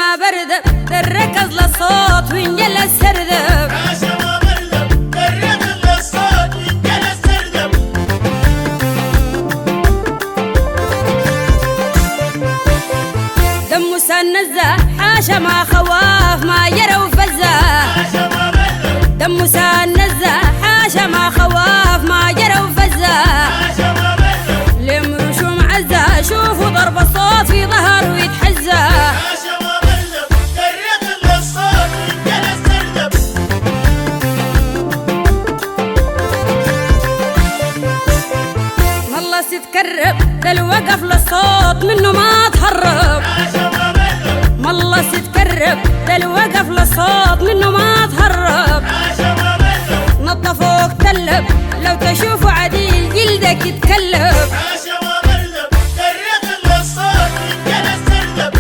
ما بردب دركز للصوت وينجل السردب عاشا ما بردب دركز للصوت وينجل السردب دم سنزة حاشا ما خواف ما يرى وفزة عاشا ما بردب دم سنزة حاشا ما خواف ما يرى وفزة عاشا ما بردب لمرش ومعزة شوفوا ضرب الصوت في ظهر ويتحزة عاشا ما بردب دركز للصوت وينجل السردب والله ستكرب ده الوقف للصوت منه ما تهرب عاشا ما بردب والله ستكرب ده الوقف للصوت منه ما تهرب عاشا ما بردب نطفوك تلب لو تشوفوا عديل جلدك يتكلب عاشا ما بردب دركز للصوت وينجل السردب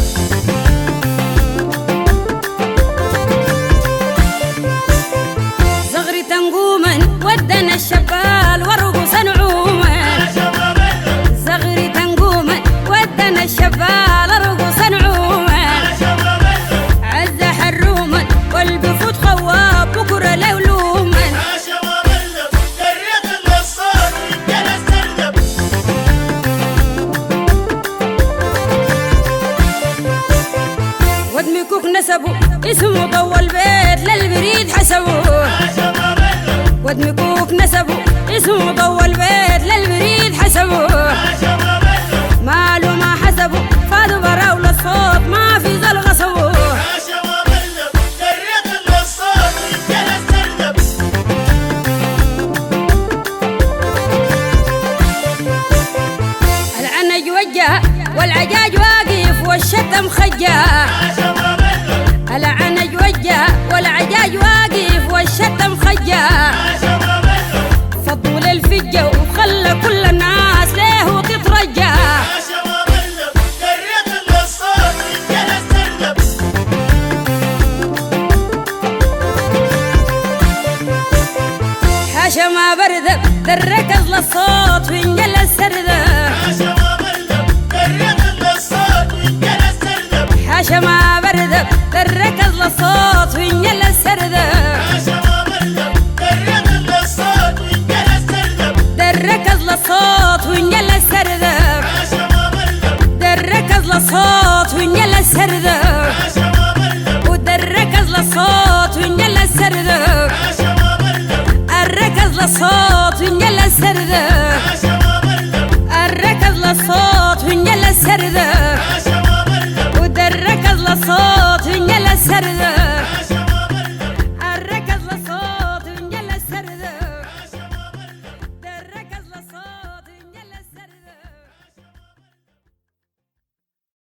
زغري تنقوما ودنا الشبال ورقص نعوما عاشا ما بردب زغري تنقوما ودنا الشبال ورقص نعوما عاشا ما بردب عز حروما والبفوت خواب بكره لولوما عاشا ما بردب دركز للصوت وينجل السردب ودمي كوك نسبوا اسمه ضوى البيت للبريد حسبوه عاشا ما بردب ودمي كوك نسبوا اسمه ضوى البيت للبريد حسبوه عاشا ما بردب ماله ما حسبوا فادوا براو للصوت ما في زل غصبوه عاشا ما بردب دركز للصوت وينجل السردب العنج وجه والعجاج واقف والشتم خجه عاشا ما بردب العنج وجه والعجاج واقف والشتم خجه عاشا ما بردب فضوا للفجه وخلى كل الناس ليه تترجى عاشا ما بردب دركز للصوت وينجل السردب حاشا ما بردب دركز للصوت وينجل السردب عاشا ما بردب دركز للصوت وينجل السردب حاشا ما بردب دركز للصوت وينجل السردب عاشا ما بردب دركز للصوت وينجل السردب دركز للصوت وينجل السردب عاشا ما بردب دركز للصوت وينجل السردب عاشا ما بردب ودركز للصوت وينجل السردب عاشا ما بردب الركز للصوت وينجل السردب عاشا